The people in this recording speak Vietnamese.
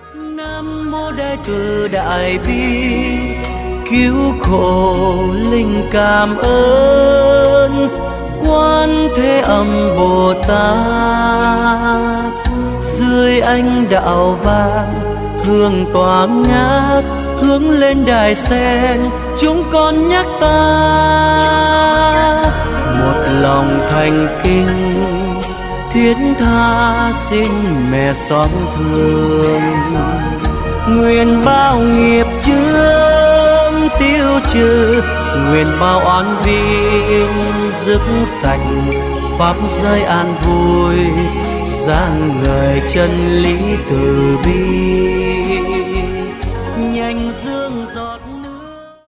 Nam mô Đại Từ Đại Bi, cứu khổ linh cảm ơn Quan Thế Âm Bồ Tát. Dưới ánh đạo vàng hương tỏa ngát, hướng lên đài sen chúng con nhắc ta một lòng thành kính thiết tha xin mẹ xót thương. Nguyện bao nghiệp chướng tiêu trừ, nguyện bao oán vi dứt sạch, pháp giới an vui giảng lời chân lý từ bi.